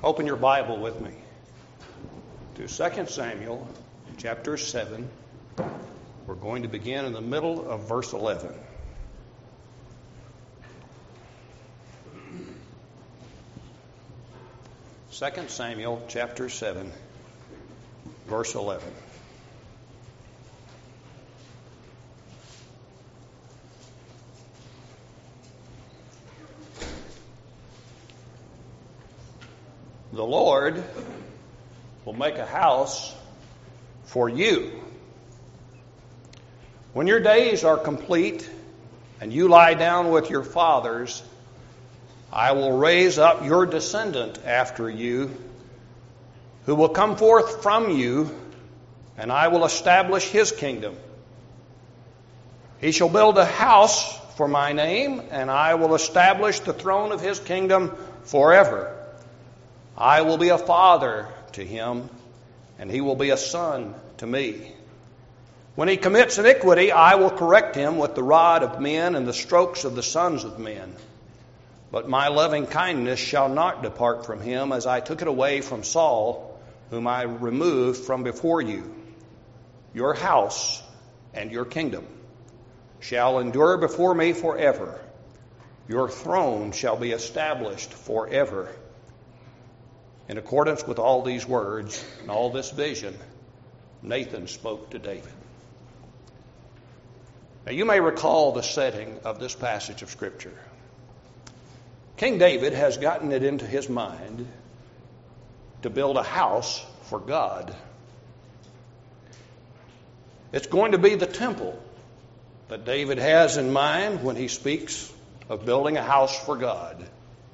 Open your Bible with me to 2 Samuel chapter 7. We're going to begin in the middle of verse 11. Second Samuel chapter 7, verse 11. The Lord will make a house for you. When your days are complete and you lie down with your fathers, I will raise up your descendant after you, who will come forth from you, and I will establish his kingdom. He shall build a house for my name, and I will establish the throne of his kingdom forever. I will be a father to him, and he will be a son to me. When he commits iniquity, I will correct him with the rod of men and the strokes of the sons of men. But my loving kindness shall not depart from him, as I took it away from Saul, whom I removed from before you. Your house and your kingdom shall endure before me forever. Your throne shall be established forever. In accordance with all these words and all this vision, Nathan spoke to David. Now you may recall the setting of this passage of Scripture. King David has gotten it into his mind to build a house for God. It's going to be the temple that David has in mind when he speaks of building a house for God.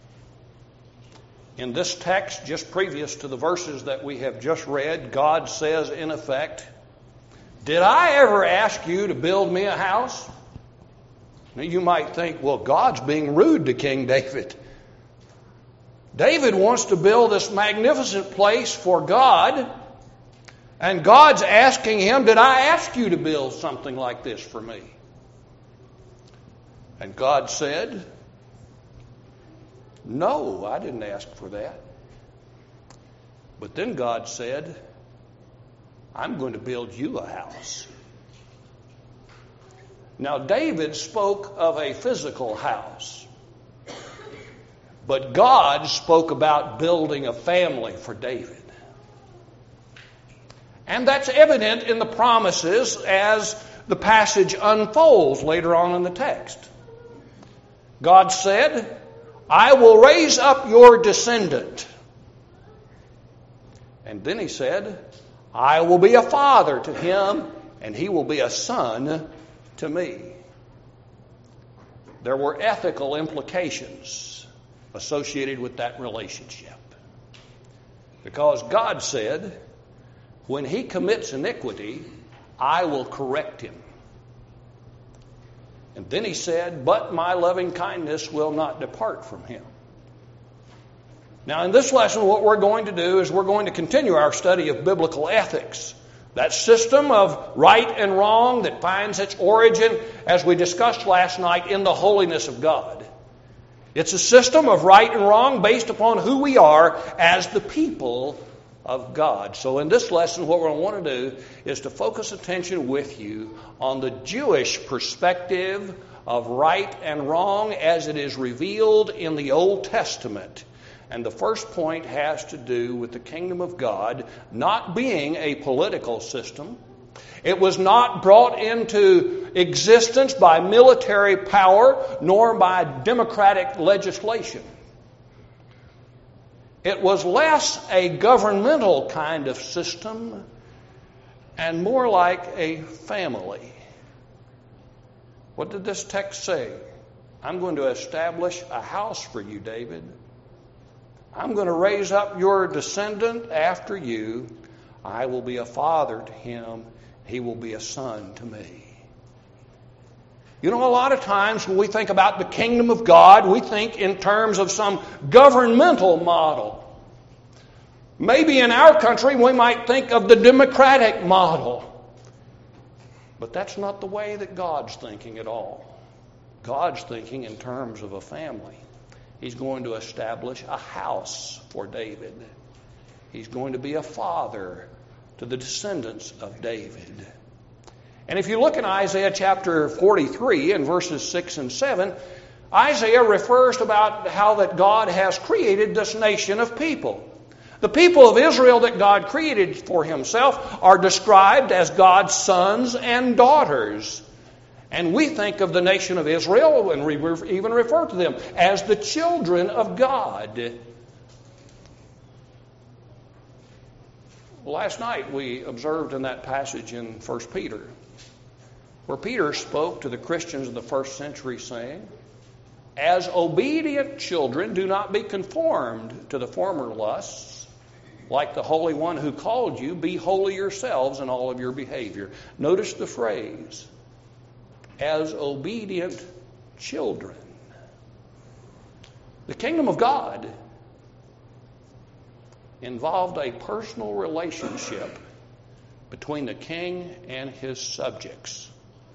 In this text, just previous to the verses that we have just read, God says, in effect, "Did I ever ask you to build me a house?" Now you might think, well, God's being rude to King David. David wants to build this magnificent place for God, and God's asking him, "Did I ask you to build something like this for me?" And God said, "No, I didn't ask for that." But then God said, "I'm going to build you a house." Now, David spoke of a physical house, but God spoke about building a family for David. And that's evident in the promises as the passage unfolds later on in the text. God said, "I will raise up your descendant." And then he said, "I will be a father to him, and he will be a son to me." There were ethical implications associated with that relationship. Because God said, when he commits iniquity, I will correct him. And then he said, "But my loving kindness will not depart from him." Now, in this lesson, what we're going to do is we're going to continue our study of biblical ethics. That system of right and wrong that finds its origin, as we discussed last night, in the holiness of God. It's a system of right and wrong based upon who we are as the people of God. So in this lesson, what we're going to want to do is to focus attention with you on the Jewish perspective of right and wrong as it is revealed in the Old Testament. And the first point has to do with the kingdom of God not being a political system. It was not brought into existence by military power nor by democratic legislation. It was less a governmental kind of system and more like a family. What did this text say? "I'm going to establish a house for you, David. I'm going to raise up your descendant after you. I will be a father to him. He will be a son to me." You know, a lot of times when we think about the kingdom of God, we think in terms of some governmental model. Maybe in our country we might think of the democratic model. But that's not the way that God's thinking at all. God's thinking in terms of a family. He's going to establish a house for David. He's going to be a father to the descendants of David. And if you look in Isaiah chapter 43 and verses 6 and 7, Isaiah refers about how that God has created this nation of people. The people of Israel that God created for himself are described as God's sons and daughters. And we think of the nation of Israel, and we even refer to them as the children of God. Last night we observed in that passage in 1 Peter, where Peter spoke to the Christians of the first century saying, "As obedient children, do not be conformed to the former lusts. Like the Holy One who called you, be holy yourselves in all of your behavior." Notice the phrase, as obedient children. The kingdom of God involved a personal relationship between the king and his subjects.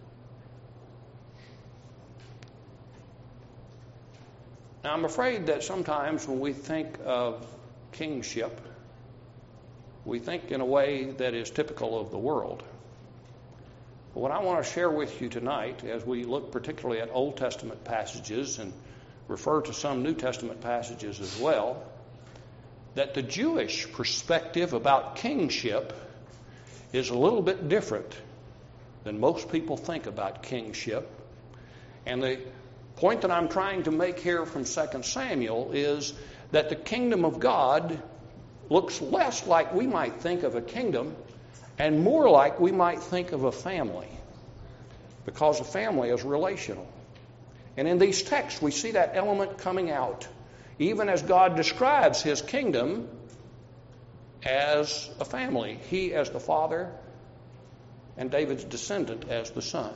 Now, I'm afraid that sometimes when we think of kingship, we think in a way that is typical of the world. But what I want to share with you tonight, as we look particularly at Old Testament passages and refer to some New Testament passages as well, that the Jewish perspective about kingship is a little bit different than most people think about kingship. And the point that I'm trying to make here from 2 Samuel is that the kingdom of God looks less like we might think of a kingdom and more like we might think of a family, because a family is relational. And in these texts we see that element coming out, even as God describes his kingdom as a family, he as the father and David's descendant as the son.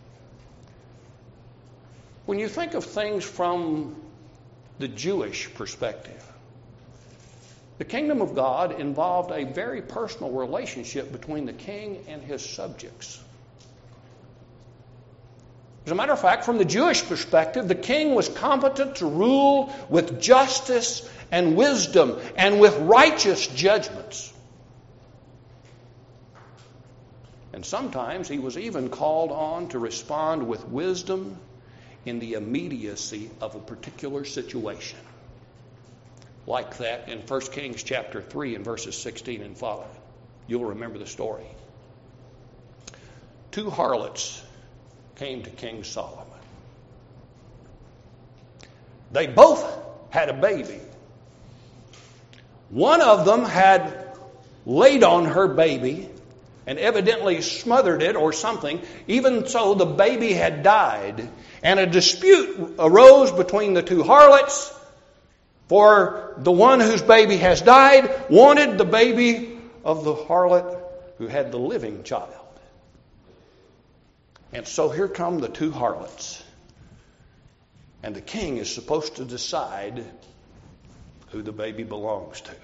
When you think of things from the Jewish perspective, the kingdom of God involved a very personal relationship between the king and his subjects. As a matter of fact, from the Jewish perspective, the king was competent to rule with justice and wisdom and with righteous judgments. And sometimes he was even called on to respond with wisdom in the immediacy of a particular situation. Like that in 1 Kings chapter 3 and verses 16 and following. You'll remember the story. 2 harlots came to King Solomon. They both had a baby. One of them had laid on her baby and evidently smothered it or something. Even so, the baby had died. And a dispute arose between the 2 harlots, for the one whose baby has died wanted the baby of the harlot who had the living child. And so here come the 2 harlots. And the king is supposed to decide who the baby belongs to.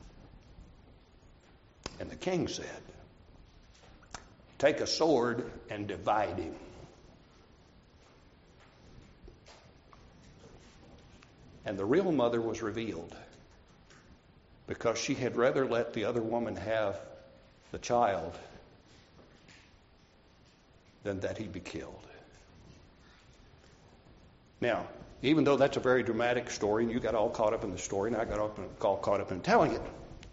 And the king said, "Take a sword and divide him." And the real mother was revealed, because she had rather let the other woman have the child than that he be killed. Now, even though that's a very dramatic story, and you got all caught up in the story, and I got all caught up in telling it,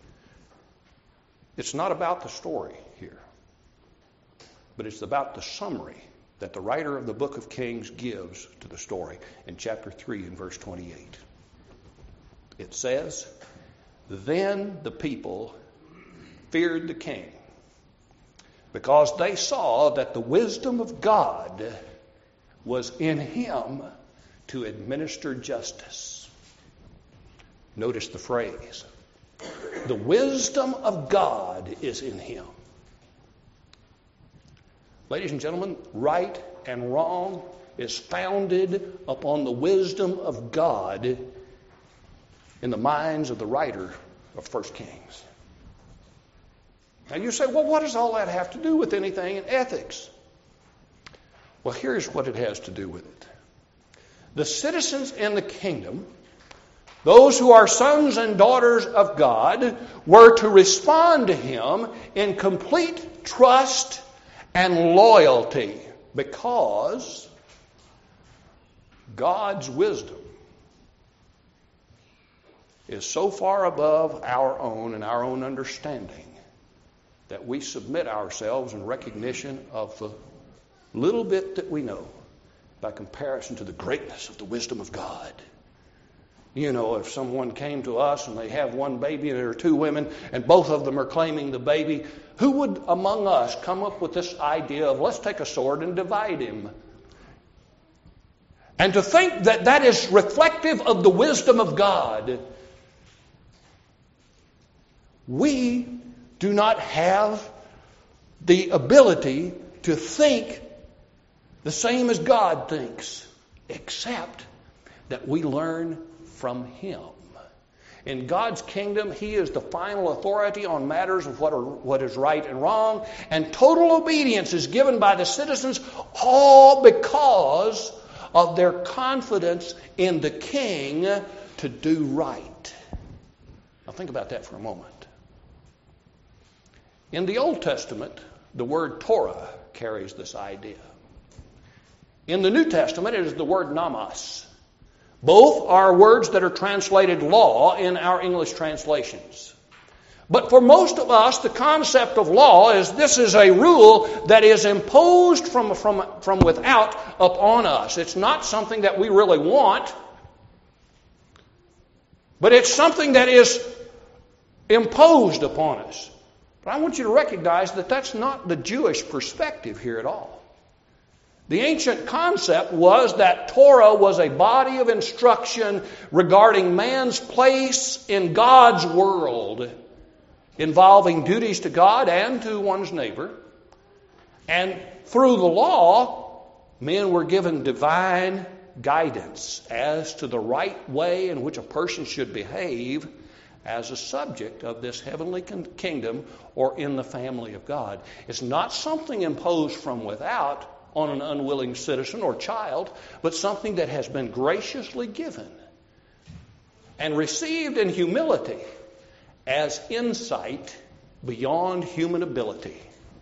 it's not about the story here, but it's about the summary that the writer of the book of Kings gives to the story in chapter 3 and verse 28. It says, "Then the people feared the king, because they saw that the wisdom of God was in him to administer justice." Notice the phrase, the wisdom of God is in him. Ladies and gentlemen, right and wrong is founded upon the wisdom of God in the minds of the writer of 1 Kings. Now you say, well, what does all that have to do with anything in ethics? Well, here's what it has to do with it. The citizens in the kingdom Those who are sons and daughters of God were to respond to Him in complete trust and loyalty, because God's wisdom is so far above our own and our own understanding that we submit ourselves in recognition of the little bit that we know by comparison to the greatness of the wisdom of God. You know, if someone came to us and they have one baby and there are two women and both of them are claiming the baby, who would among us come up with this idea of let's take a sword and divide him? And to think that that is reflective of the wisdom of God, we do not have the ability to think the same as God thinks, except that we learn from Him. In God's kingdom, He is the final authority on matters of what is right and wrong, and total obedience is given by the citizens, all because of their confidence in the King to do right. Now think about that for a moment. In the Old Testament, the word Torah carries this idea. In the New Testament, it is the word namas. Both are words that are translated law in our English translations. But for most of us, the concept of law is this is a rule that is imposed from without upon us. It's not something that we really want, but it's something that is imposed upon us. But I want you to recognize that that's not the Jewish perspective here at all. The ancient concept was that Torah was a body of instruction regarding man's place in God's world, involving duties to God and to one's neighbor. And through the law, men were given divine guidance as to the right way in which a person should behave as a subject of this heavenly kingdom or in the family of God. It's not something imposed from without on an unwilling citizen or child, but something that has been graciously given and received in humility as insight beyond human ability.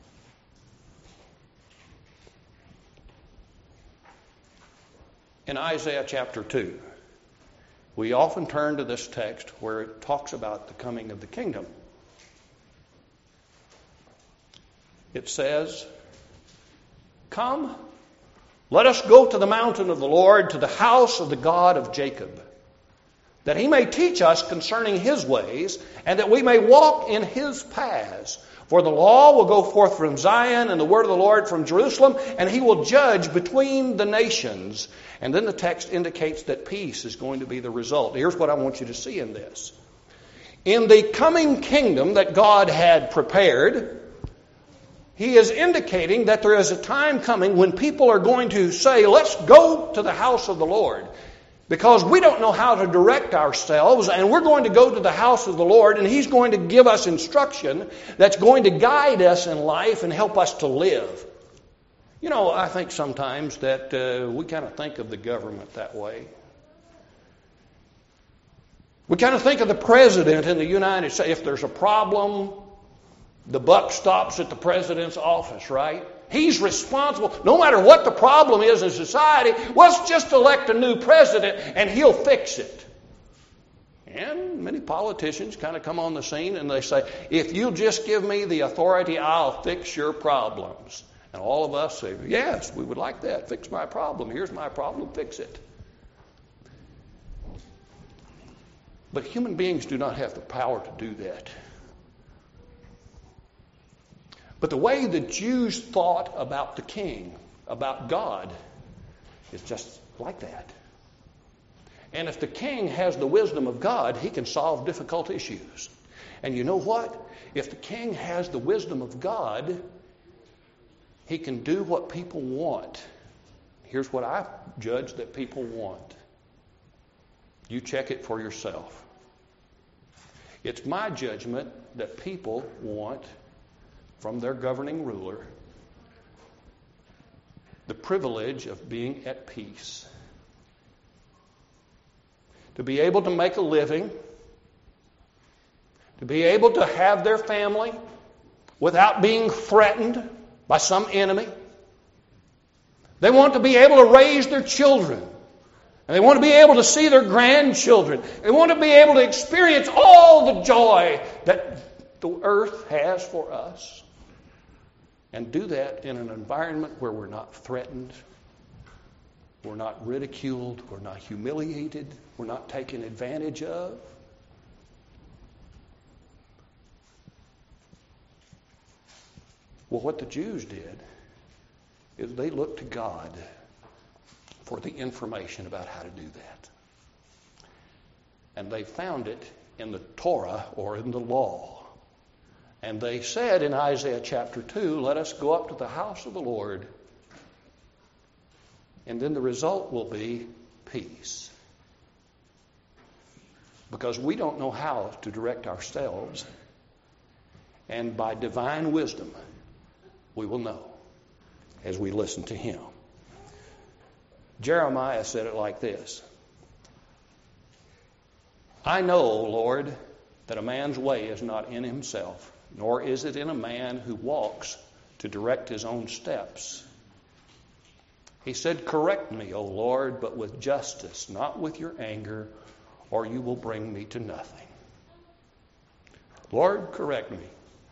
In Isaiah chapter 2, we often turn to this text where it talks about the coming of the kingdom. It says, "Come, let us go to the mountain of the Lord, to the house of the God of Jacob, that He may teach us concerning His ways, and that we may walk in His paths. For the law will go forth from Zion, and the word of the Lord from Jerusalem, and He will judge between the nations." And then the text indicates that peace is going to be the result. Here's what I want you to see in this. In the coming kingdom that God had prepared, He is indicating that there is a time coming when people are going to say, let's go to the house of the Lord, because we don't know how to direct ourselves, and we're going to go to the house of the Lord, and He's going to give us instruction that's going to guide us in life and help us to live. You know, I think sometimes that we kind of think of the government that way. We kind of think of the president in the United States. If there's a problem, the buck stops at the president's office, right? He's responsible. No matter what the problem is in society, let's just elect a new president and he'll fix it. And many politicians kind of come on the scene and they say, if you'll just give me the authority, I'll fix your problems. And all of us say, yes, we would like that. Fix my problem. Here's my problem. Fix it. But human beings do not have the power to do that. But the way the Jews thought about the king, about God, is just like that. And if the king has the wisdom of God, he can solve difficult issues. And you know what? If the king has the wisdom of God, he can do what people want. Here's what I judge that people want. You check it for yourself. It's my judgment that people want from their governing ruler the privilege of being at peace. to be able to make a living, to be able to have their family without being threatened by some enemy. They want to be able to raise their children. And they want to be able to see their grandchildren. They want to be able to experience all the joy that the earth has for us. And do that in an environment where we're not threatened, we're not ridiculed, we're not humiliated, we're not taken advantage of. Well, what the Jews did is they looked to God for the information about how to do that. And they found it in the Torah or in the law. And they said in Isaiah chapter 2, let us go up to the house of the Lord. And then the result will be peace. Because we don't know how to direct ourselves. And by divine wisdom, we will know as we listen to Him. Jeremiah said it like this. I know, Lord, that a man's way is not in himself, nor is it in a man who walks to direct his own steps. He said, correct me, O Lord, but with justice, not with your anger, or you will bring me to nothing. Lord, correct me.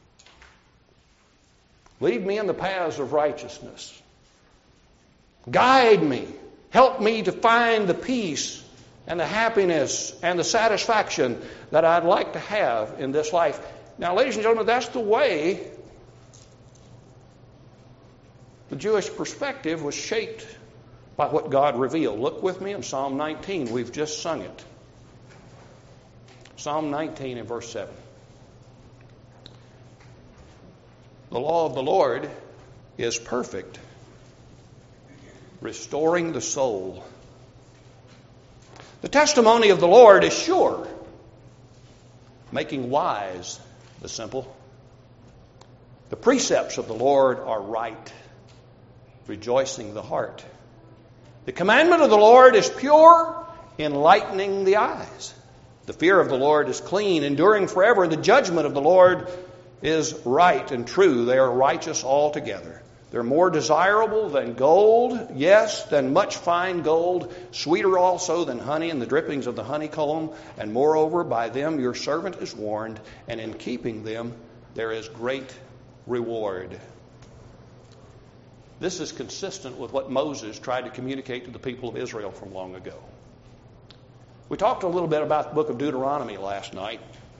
Lead me in the paths of righteousness. Guide me. Help me to find the peace and the happiness and the satisfaction that I'd like to have in this life. Now, ladies and gentlemen, that's the way the Jewish perspective was shaped by what God revealed. Look with me in Psalm 19. We've just sung it. Psalm 19 and verse 7. The law of the Lord is perfect, restoring the soul. The testimony of the Lord is sure, making wise the simple. The precepts of the Lord are right, rejoicing the heart. The commandment of the Lord is pure, enlightening the eyes. The fear of the Lord is clean, enduring forever. And the judgment of the Lord is right and true. They are righteous altogether. They're more desirable than gold, yes, than much fine gold, sweeter also than honey and the drippings of the honeycomb. And moreover, by them your servant is warned, and in keeping them there is great reward. This is consistent with what Moses tried to communicate to the people of Israel from long ago. We talked a little bit about the book of Deuteronomy last night.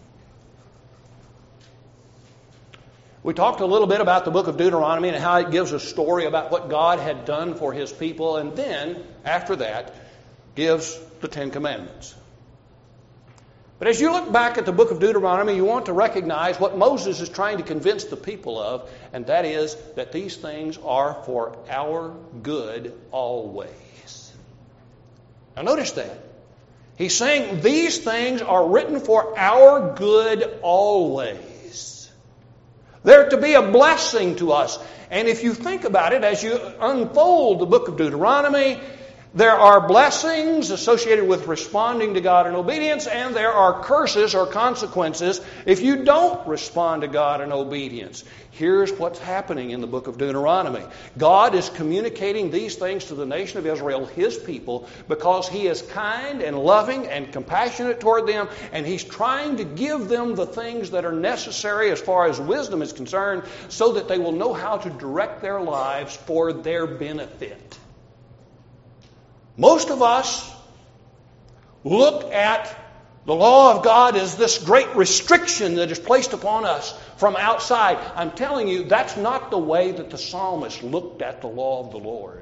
We talked a little bit about the book of Deuteronomy and how it gives a story about what God had done for His people, and then, after that, gives the Ten Commandments. But as you look back at the book of Deuteronomy, you want to recognize what Moses is trying to convince the people of, and that is that these things are for our good always. Now notice that. He's saying these things are written for our good always. They're to be a blessing to us. And if you think about it, as you unfold the book of Deuteronomy, there are blessings associated with responding to God in obedience, and there are curses or consequences if you don't respond to God in obedience. Here's what's happening in the book of Deuteronomy. God is communicating these things to the nation of Israel, His people, because He is kind and loving and compassionate toward them, and He's trying to give them the things that are necessary as far as wisdom is concerned, so that they will know how to direct their lives for their benefit. Most of us look at the law of God as this great restriction that is placed upon us from outside. I'm telling you, that's not the way that the psalmist looked at the law of the Lord.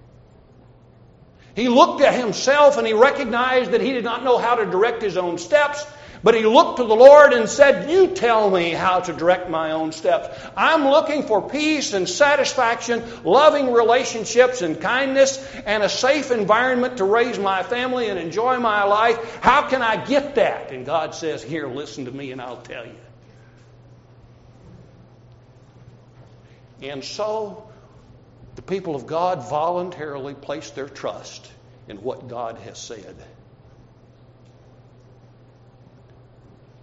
He looked at himself and he recognized that he did not know how to direct his own steps, but he looked to the Lord and said, you tell me how to direct my own steps. I'm looking for peace and satisfaction, loving relationships and kindness, and a safe environment to raise my family and enjoy my life. How can I get that? And God says, here, listen to me and I'll tell you. And so, the people of God voluntarily place their trust in what God has said.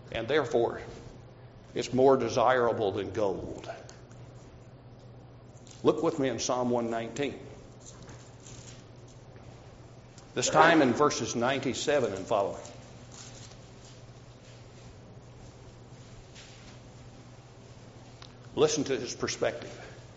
and therefore it's more desirable than gold. Look with me in Psalm 119. This time in verses 97 and following. Listen to his perspective.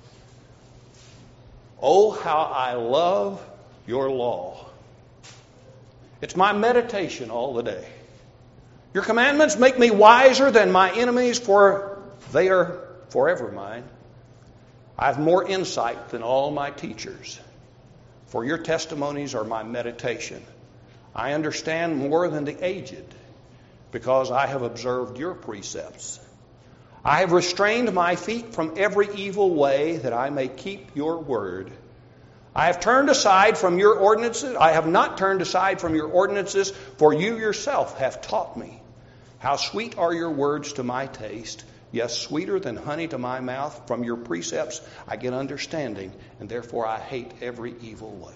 Oh, how I love your law. It's my meditation all the day. Your commandments make me wiser than my enemies, for they are forever mine. I have more insight than all my teachers, for your testimonies are my meditation. I understand more than the aged, because I have observed your precepts. I have restrained my feet from every evil way, that I may keep your word. I have turned aside from your ordinances. I have not turned aside from your ordinances, for you yourself have taught me. How sweet are your words to my taste, yes, sweeter than honey to my mouth. From your precepts I get understanding, and therefore I hate every evil way.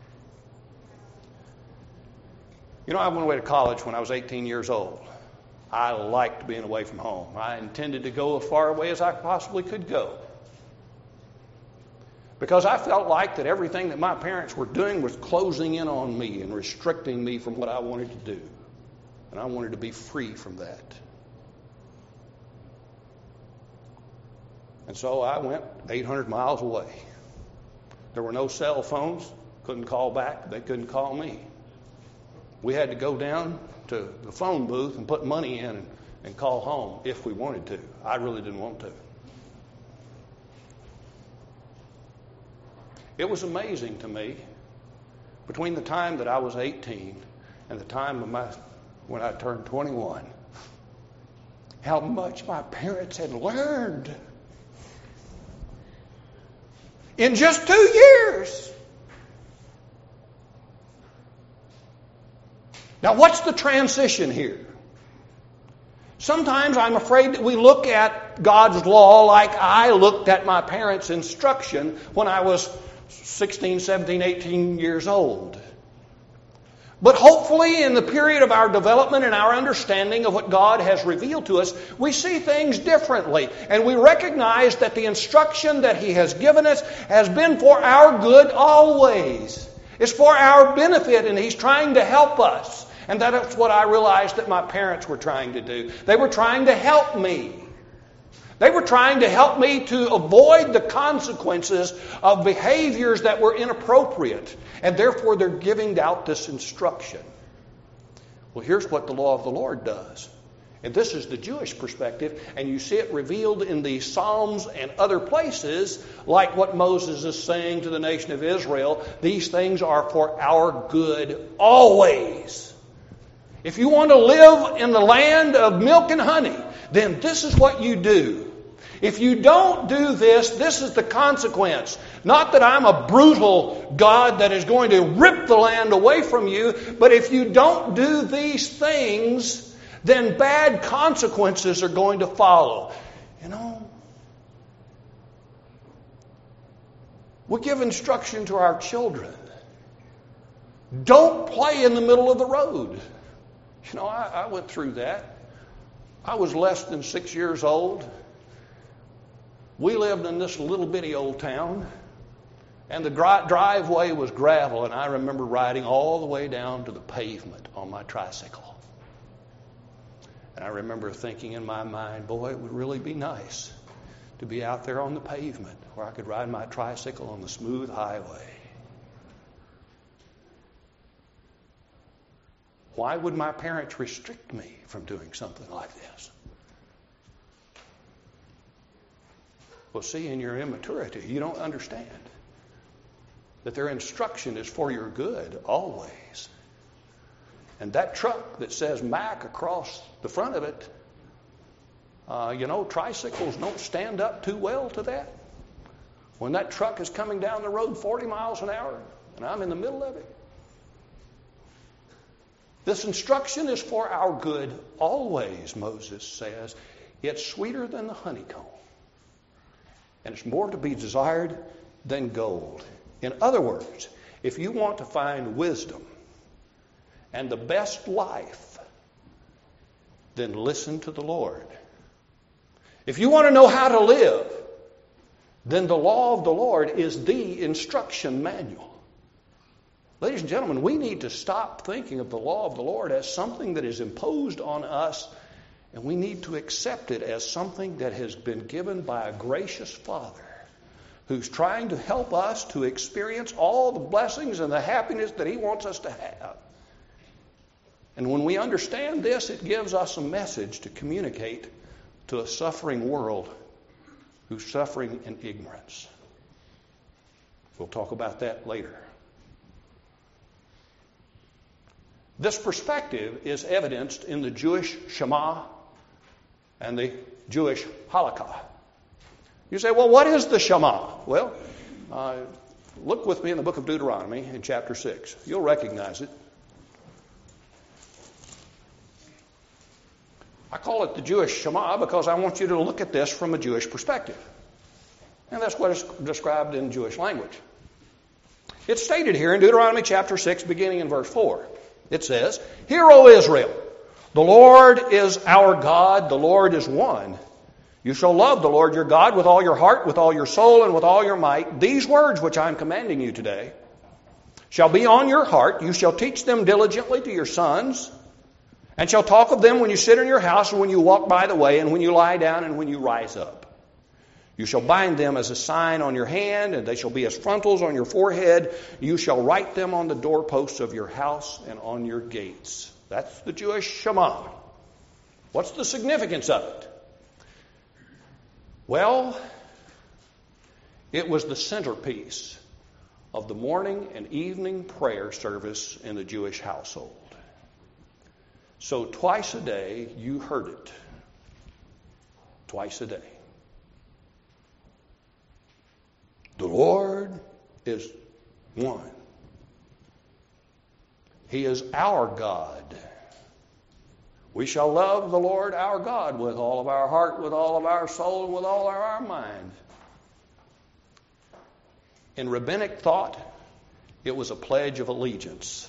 You know, I went away to college when I was 18 years old. I liked being away from home. I intended to go as far away as I possibly could go, because I felt like that everything that my parents were doing was closing in on me and restricting me from what I wanted to do. And I wanted to be free from that. And so I went 800 miles away. There were no cell phones. Couldn't call back. They couldn't call me. We had to go down to the phone booth and put money in and call home if we wanted to. I really didn't want to. It was amazing to me, between the time that I was 18 and the time of when I turned 21, how much my parents had learned in just 2 years. Now, what's the transition here? Sometimes I'm afraid that we look at God's law like I looked at my parents' instruction when I was 16, 17, 18 years old. But hopefully in the period of our development and our understanding of what God has revealed to us, we see things differently. And we recognize that the instruction that He has given us has been for our good always. It's for our benefit, and He's trying to help us. And that's what I realized that my parents were trying to do. They were trying to help me. They were trying to help me to avoid the consequences of behaviors that were inappropriate. And therefore they're giving out this instruction. Well, here's what the law of the Lord does. And this is the Jewish perspective. And you see it revealed in the Psalms and other places, like what Moses is saying to the nation of Israel. These things are for our good always. If you want to live in the land of milk and honey, then this is what you do. If you don't do this, this is the consequence. Not that I'm a brutal God that is going to rip the land away from you, but if you don't do these things, then bad consequences are going to follow. You know, we give instruction to our children. Don't play in the middle of the road. You know, I went through that. I was less than 6 years old. We lived in this little bitty old town, and the driveway was gravel, and I remember riding all the way down to the pavement on my tricycle. And I remember thinking in my mind, boy, it would really be nice to be out there on the pavement where I could ride my tricycle on the smooth highway. Why would my parents restrict me from doing something like this? Well, see, in your immaturity, you don't understand that their instruction is for your good always. And that truck that says Mac across the front of it, tricycles don't stand up too well to that. When that truck is coming down the road 40 miles an hour and I'm in the middle of it. This instruction is for our good always, Moses says. It's sweeter than the honeycomb. And it's more to be desired than gold. In other words, if you want to find wisdom and the best life, then listen to the Lord. If you want to know how to live, then the law of the Lord is the instruction manual. Ladies and gentlemen, we need to stop thinking of the law of the Lord as something that is imposed on us, and we need to accept it as something that has been given by a gracious Father who's trying to help us to experience all the blessings and the happiness that He wants us to have. And when we understand this, it gives us a message to communicate to a suffering world who's suffering in ignorance. We'll talk about that later. This perspective is evidenced in the Jewish Shema and the Jewish Halakha. You say, well, what is the Shema? Well, look with me in the book of Deuteronomy in chapter 6. You'll recognize it. I call it the Jewish Shema because I want you to look at this from a Jewish perspective. And that's what is described in Jewish language. It's stated here in Deuteronomy chapter 6, beginning in verse 4. It says, "Hear, O Israel, the Lord is our God, the Lord is one. You shall love the Lord your God with all your heart, with all your soul, and with all your might. These words which I am commanding you today shall be on your heart. You shall teach them diligently to your sons, and shall talk of them when you sit in your house, and when you walk by the way, and when you lie down, and when you rise up. You shall bind them as a sign on your hand, and they shall be as frontals on your forehead. You shall write them on the doorposts of your house and on your gates." That's the Jewish Shema. What's the significance of it? Well, it was the centerpiece of the morning and evening prayer service in the Jewish household. So twice a day you heard it. Twice a day. The Lord is one. He is our God. We shall love the Lord our God with all of our heart, with all of our soul, and with all of our mind. In rabbinic thought, it was a pledge of allegiance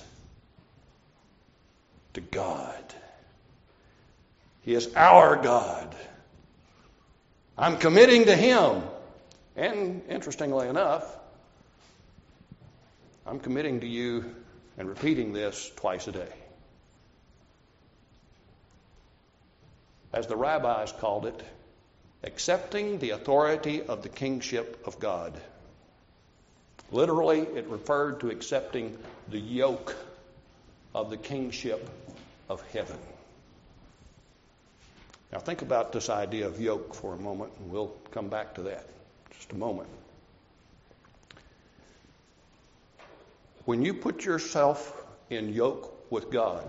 to God. He is our God. I'm committing to Him. And interestingly enough, I'm committing to you and repeating this twice a day. As the rabbis called it, accepting the authority of the kingship of God. Literally, it referred to accepting the yoke of the kingship of heaven. Now think about this idea of yoke for a moment, and we'll come back to that in just a moment. When you put yourself in yoke with God,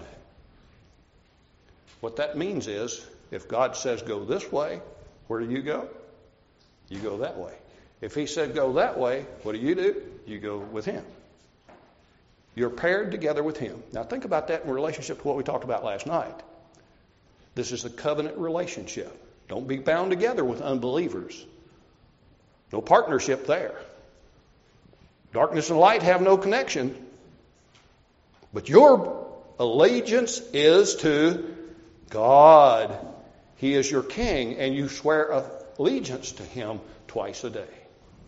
what that means is, if God says go this way, where do you go? You go that way. If He said go that way, what do? You go with Him. You're paired together with Him. Now think about that in relationship to what we talked about last night. This is a covenant relationship. Don't be bound together with unbelievers. No partnership there. Darkness and light have no connection. But your allegiance is to God. He is your king, and you swear allegiance to Him twice a day.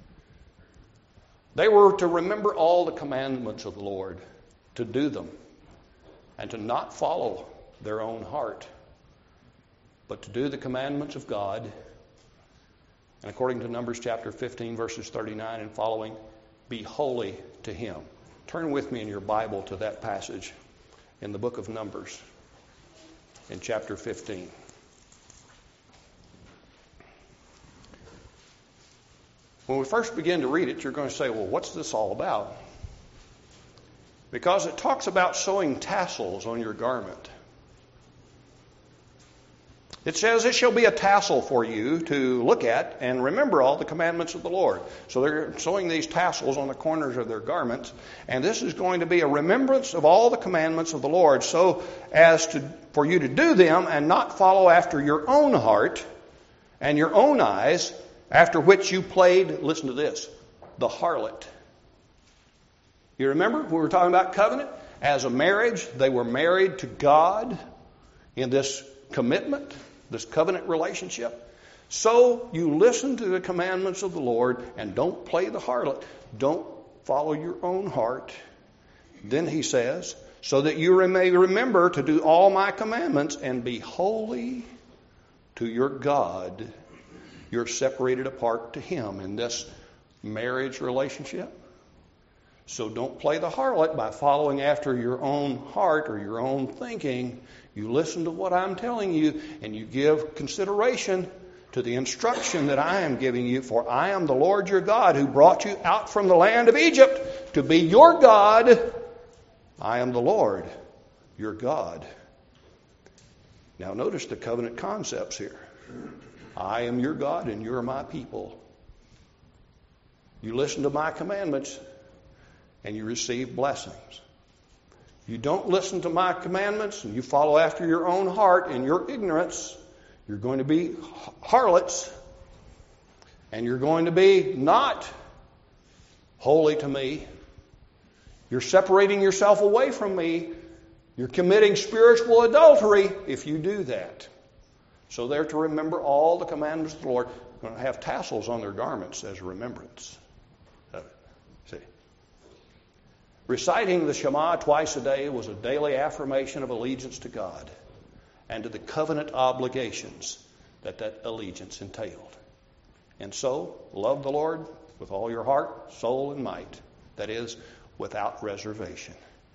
They were to remember all the commandments of the Lord, to do them, and to not follow their own heart, but to do the commandments of God. And according to Numbers chapter 15, verses 39 and following, be holy to Him. Turn with me in your Bible to that passage in the book of Numbers, in chapter 15. When we first begin to read it, you're going to say, well, what's this all about? Because it talks about sewing tassels on your garment. It says, it shall be a tassel for you to look at and remember all the commandments of the Lord. So they're sewing these tassels on the corners of their garments. And this is going to be a remembrance of all the commandments of the Lord, so as for you to do them and not follow after your own heart and your own eyes, after which you played, listen to this, the harlot. You remember when we were talking about covenant? As a marriage, they were married to God in this commitment, this covenant relationship. So you listen to the commandments of the Lord and don't play the harlot. Don't follow your own heart. Then he says, so that you may remember to do all my commandments and be holy to your God. You're separated apart to him in this marriage relationship. So don't play the harlot by following after your own heart or your own thinking. You listen to what I'm telling you and you give consideration to the instruction that I am giving you. For I am the Lord your God who brought you out from the land of Egypt to be your God. I am the Lord your God. Now notice the covenant concepts here. I am your God and you are my people. You listen to my commandments and you receive blessings. You don't listen to my commandments and you follow after your own heart in your ignorance, you're going to be harlots and you're going to be not holy to me. You're separating yourself away from me. You're committing spiritual adultery if you do that. So they're to remember all the commandments of the Lord. They're going to have tassels on their garments as a remembrance. See? Reciting the Shema twice a day was a daily affirmation of allegiance to God and to the covenant obligations that allegiance entailed. And so, love the Lord with all your heart, soul, and might. That is, without reservation.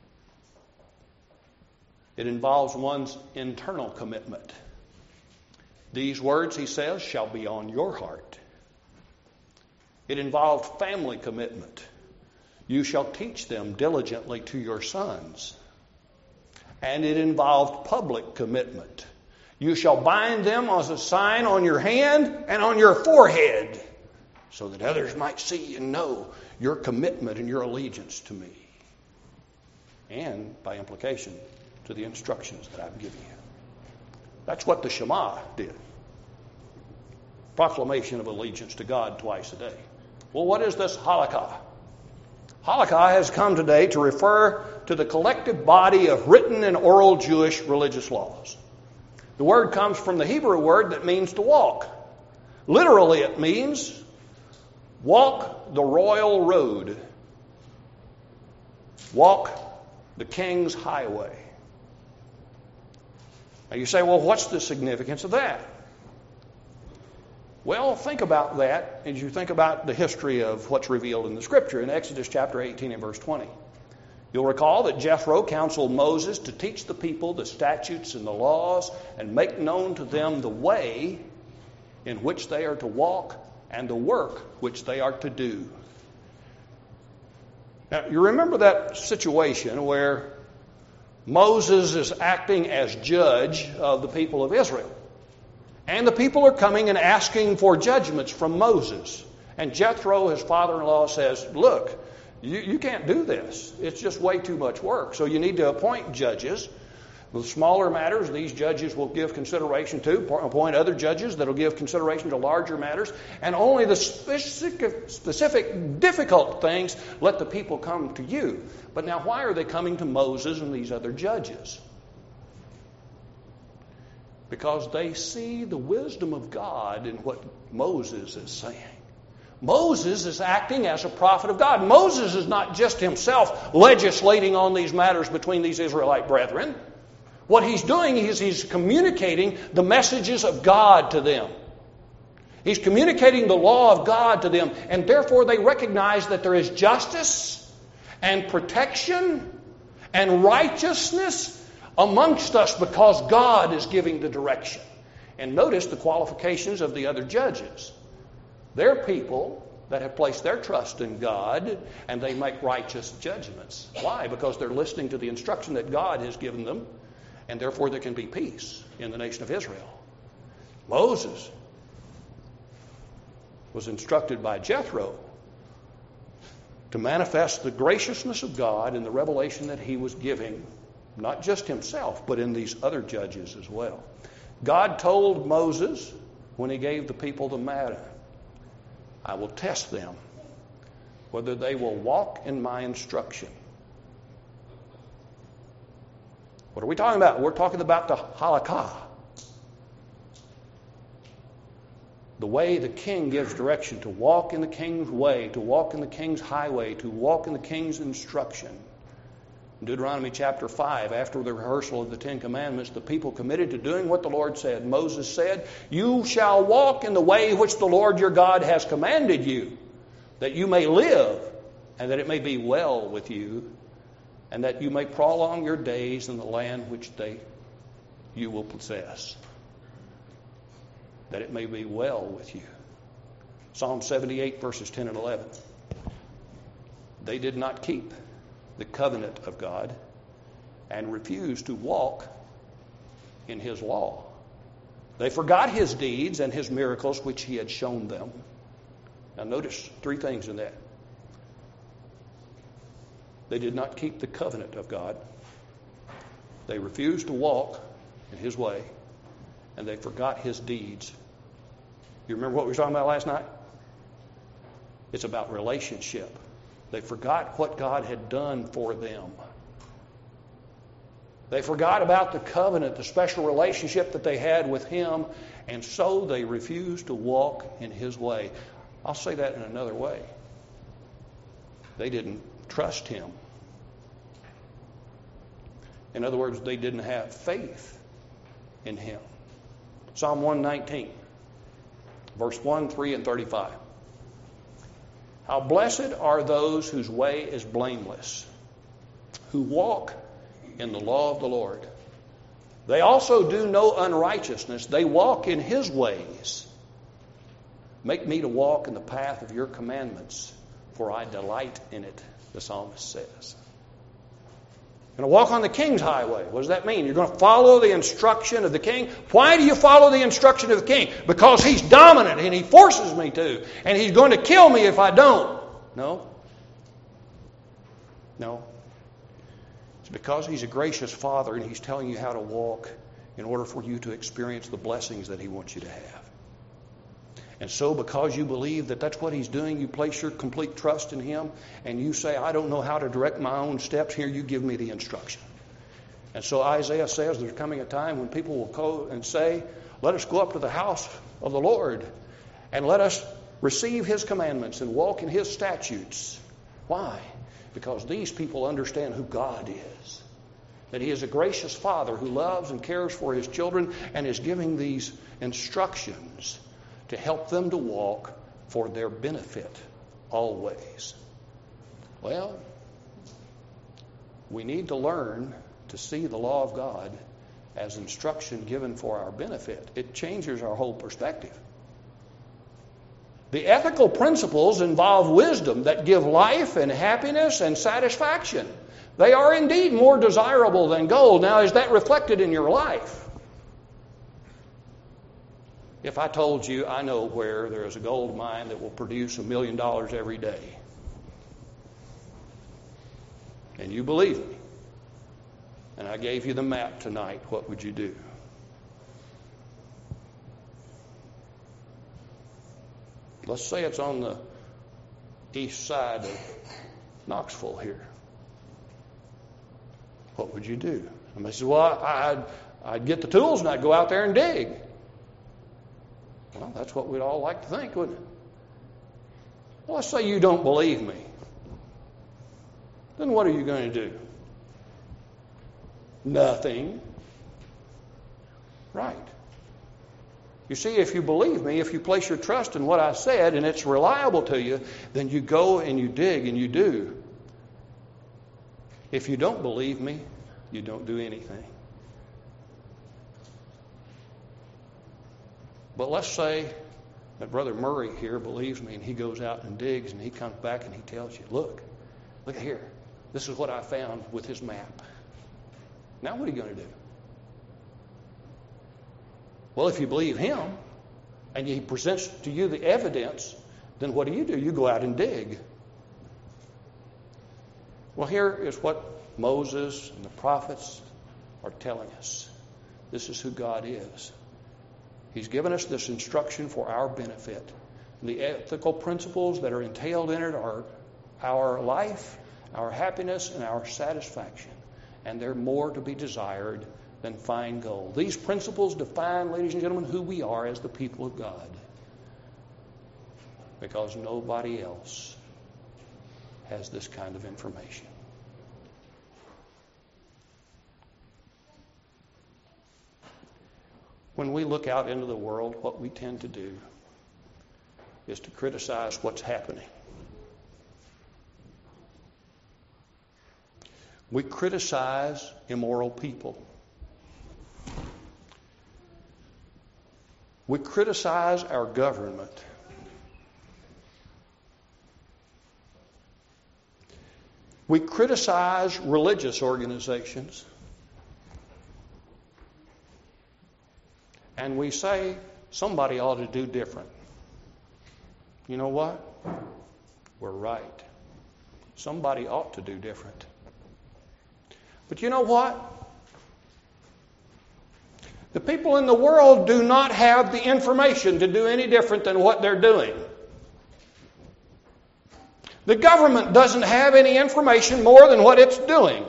It involves one's internal commitment. These words, he says, shall be on your heart. It involved family commitment. You shall teach them diligently to your sons. And it involved public commitment. You shall bind them as a sign on your hand and on your forehead, so that others might see and know your commitment and your allegiance to me. And, by implication, to the instructions that I've given you. That's what the Shema did. Proclamation of allegiance to God twice a day. Well, what is this halakha? Halakha has come today to refer to the collective body of written and oral Jewish religious laws. The word comes from the Hebrew word that means to walk. Literally, it means walk the royal road. Walk the king's highway. Now you say, well, what's the significance of that? Well, think about that as you think about the history of what's revealed in the Scripture in Exodus chapter 18 and verse 20. You'll recall that Jethro counseled Moses to teach the people the statutes and the laws and make known to them the way in which they are to walk and the work which they are to do. Now, you remember that situation where Moses is acting as judge of the people of Israel. And the people are coming and asking for judgments from Moses. And Jethro, his father-in-law, says, look, you can't do this. It's just way too much work. So you need to appoint judges. With smaller matters, these judges will give consideration to. Appoint other judges that will give consideration to larger matters. And only the specific difficult things, let the people come to you. But now why are they coming to Moses and these other judges? Because they see the wisdom of God in what Moses is saying. Moses is acting as a prophet of God. Moses is not just himself legislating on these matters between these Israelite brethren. What he's doing is he's communicating the messages of God to them. He's communicating the law of God to them, and therefore they recognize that there is justice and protection and righteousness amongst us because God is giving the direction. And notice the qualifications of the other judges. They're people that have placed their trust in God and they make righteous judgments. Why? Because they're listening to the instruction that God has given them, and therefore there can be peace in the nation of Israel. Moses was instructed by Jethro to manifest the graciousness of God in the revelation that he was giving, not just himself, but in these other judges as well. God told Moses when he gave the people the manna, I will test them whether they will walk in my instruction. What are we talking about? We're talking about the halakha. The way the king gives direction, to walk in the king's way, to walk in the king's highway, to walk in the king's instruction. In Deuteronomy chapter 5, after the rehearsal of the Ten Commandments, the people committed to doing what the Lord said. Moses said, "You shall walk in the way which the Lord your God has commanded you, that you may live, and that it may be well with you, and that you may prolong your days in the land which you will possess." That it may be well with you. Psalm 78, verses 10 and 11. They did not keep the covenant of God and refused to walk in His law. They forgot His deeds and His miracles which He had shown them. Now notice three things in that. They did not keep the covenant of God. They refused to walk in His way. And they forgot His deeds. You remember what we were talking about last night? It's about relationship. They forgot what God had done for them. They forgot about the covenant, the special relationship that they had with Him, and so they refused to walk in His way. I'll say that in another way. They didn't trust Him. In other words, they didn't have faith in Him. Psalm 119, verse 1, 3, and 35. How blessed are those whose way is blameless, who walk in the law of the Lord. They also do no unrighteousness. They walk in His ways. Make me to walk in the path of your commandments, for I delight in it, the psalmist says. You're going to walk on the king's highway. What does that mean? You're going to follow the instruction of the king. Why do you follow the instruction of the king? Because he's dominant and he forces me to. And he's going to kill me if I don't. No. It's because he's a gracious father and he's telling you how to walk in order for you to experience the blessings that he wants you to have. And so because you believe that that's what he's doing, you place your complete trust in him, and you say, I don't know how to direct my own steps. Here, you give me the instruction. And so Isaiah says there's coming a time when people will go and say, let us go up to the house of the Lord, and let us receive his commandments and walk in his statutes. Why? Because these people understand who God is. That he is a gracious father who loves and cares for his children and is giving these instructions to help them to walk for their benefit always. Well, we need to learn to see the law of God as instruction given for our benefit. It changes our whole perspective. The ethical principles involve wisdom that give life and happiness and satisfaction. They are indeed more desirable than gold. Now, is that reflected in your life? If I told you I know where there is a gold mine that will produce $1 million every day, and you believe me, and I gave you the map tonight, what would you do? Let's say it's on the east side of Knoxville here. What would you do? And they said, well, I'd get the tools and I'd go out there and dig. Well, that's what we'd all like to think, wouldn't it? Well, let's say you don't believe me. Then what are you going to do? Nothing. Right. You see, if you believe me, if you place your trust in what I said and it's reliable to you, then you go and you dig and you do. If you don't believe me, you don't do anything. But let's say that Brother Murray here believes me and he goes out and digs and he comes back and he tells you, look here. This is what I found with his map. Now what are you going to do? Well, if you believe him and he presents to you the evidence, then what do? You go out and dig. Well, here is what Moses and the prophets are telling us. This is who God is. He's given us this instruction for our benefit. The ethical principles that are entailed in it are our life, our happiness, and our satisfaction. And they're more to be desired than fine gold. These principles define, ladies and gentlemen, who we are as the people of God. because nobody else has this kind of information. When we look out into the world, what we tend to do is to criticize what's happening. We criticize immoral people. We criticize our government. We criticize religious organizations. And we say somebody ought to do different. You know what? We're right. Somebody ought to do different. But you know what? The people in the world do not have the information to do any different than what they're doing. The government doesn't have any information more than what it's doing.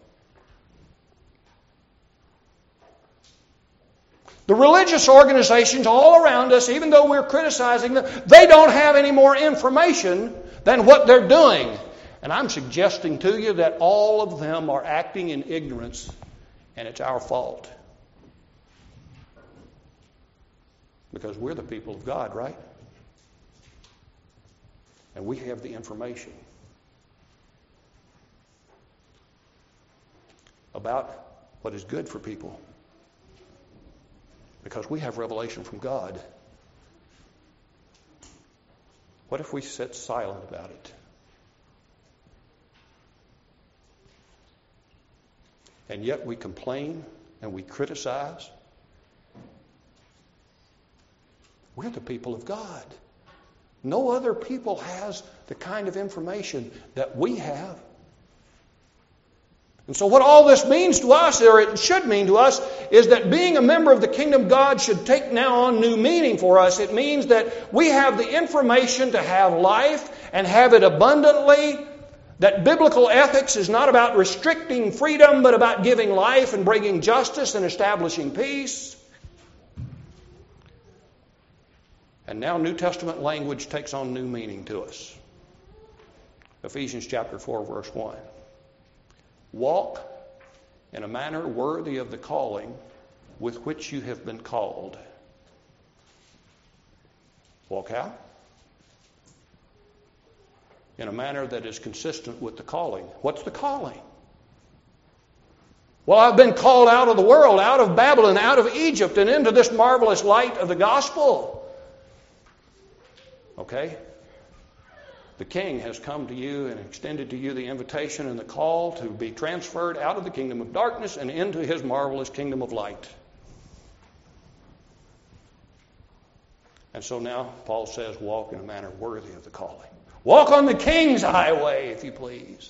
The religious organizations all around us, even though we're criticizing them, they don't have any more information than what they're doing. And I'm suggesting to you that all of them are acting in ignorance, and it's our fault. Because we're the people of God, right? And we have the information about what is good for people. Because we have revelation from God. What if we sit silent about it? And yet we complain and we criticize. We're the people of God. No other people has the kind of information that we have. And so what all this means to us, or it should mean to us, is that being a member of the kingdom of God should take now on new meaning for us. It means that we have the information to have life and have it abundantly. That biblical ethics is not about restricting freedom, but about giving life and bringing justice and establishing peace. And now New Testament language takes on new meaning to us. Ephesians chapter 4, verse 1. Walk in a manner worthy of the calling with which you have been called. Walk how? In a manner that is consistent with the calling. What's the calling? Well, I've been called out of the world, out of Babylon, out of Egypt, and into this marvelous light of the gospel. Okay? The King has come to you and extended to you the invitation and the call to be transferred out of the kingdom of darkness and into his marvelous kingdom of light. And so now Paul says, walk in a manner worthy of the calling. Walk on the King's highway, if you please.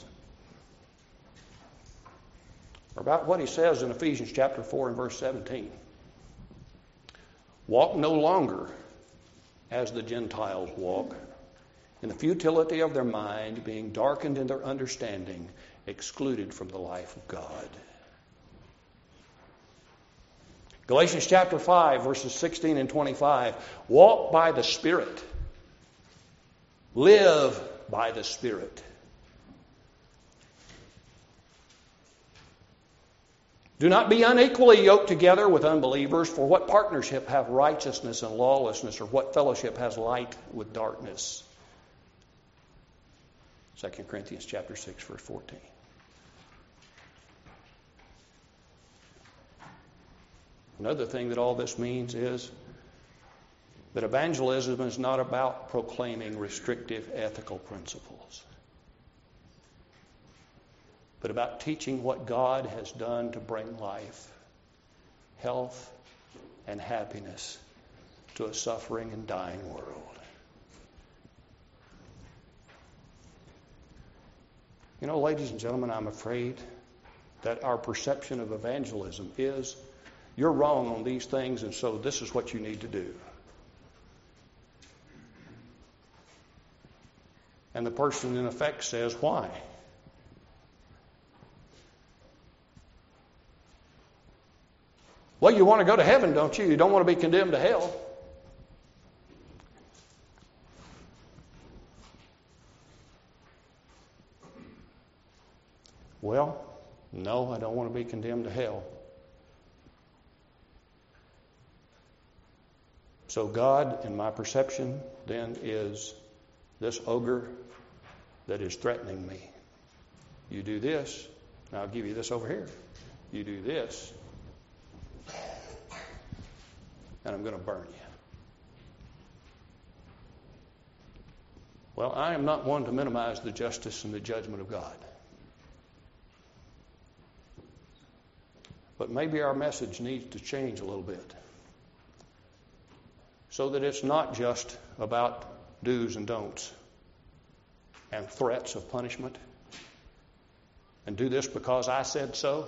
Or about what he says in Ephesians chapter 4 and verse 17. Walk no longer as the Gentiles walk, in the futility of their mind, being darkened in their understanding, excluded from the life of God. Galatians chapter 5, verses 16 and 25. Walk by the Spirit. Live by the Spirit. Do not be unequally yoked together with unbelievers, for what partnership have righteousness and lawlessness, or what fellowship has light with darkness? 2 Corinthians chapter 6, verse 14. Another thing that all this means is that evangelism is not about proclaiming restrictive ethical principles, but about teaching what God has done to bring life, health, and happiness to a suffering and dying world. You know, ladies and gentlemen, I'm afraid that our perception of evangelism is, you're wrong on these things, and so this is what you need to do. And the person, in effect, says, why? Well, you want to go to heaven, don't you? You don't want to be condemned to hell. Well, no, I don't want to be condemned to hell. So God, in my perception, then is this ogre that is threatening me. You do this, and I'll give you this over here. You do this, and I'm going to burn you. Well, I am not one to minimize the justice and the judgment of God. But maybe our message needs to change a little bit, so that it's not just about do's and don'ts and threats of punishment and do this because I said so.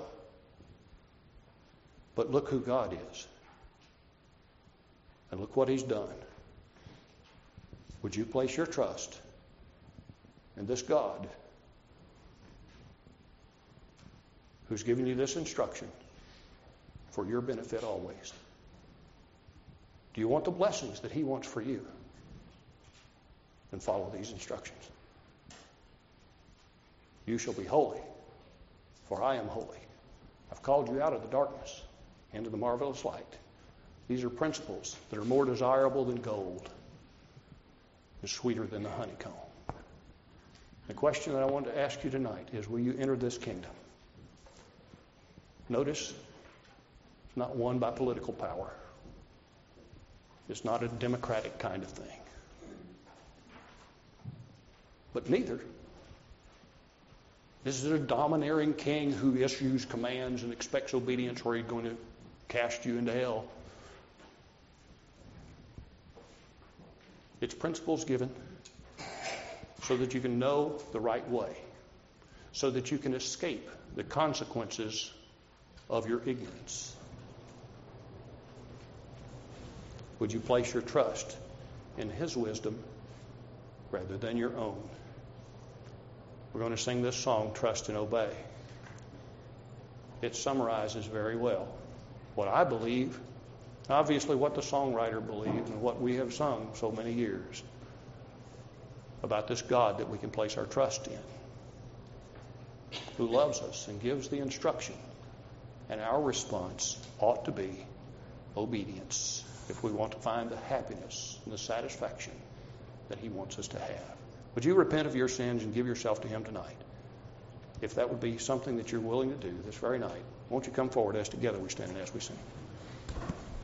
But look who God is. And look what He's done. Would you place your trust in this God who's given you this instruction for your benefit always? Do you want the blessings that He wants for you? Then follow these instructions. You shall be holy, for I am holy. I've called you out of the darkness into the marvelous light. These are principles that are more desirable than gold, and sweeter than the honeycomb. The question that I want to ask you tonight is, will you enter this kingdom? Notice, it's not won by political power. It's not a democratic kind of thing. But neither is it a domineering king who issues commands and expects obedience, or He's going to cast you into hell. It's principles given so that you can know the right way, so that you can escape the consequences of your ignorance. Would you place your trust in His wisdom rather than your own? We're going to sing this song, Trust and Obey. It summarizes very well what I believe, obviously what the songwriter believed, and what we have sung so many years about this God that we can place our trust in, who loves us and gives the instruction. And our response ought to be obedience if we want to find the happiness and the satisfaction that He wants us to have. Would you repent of your sins and give yourself to Him tonight? If that would be something that you're willing to do this very night, won't you come forward as together we stand and as we sing?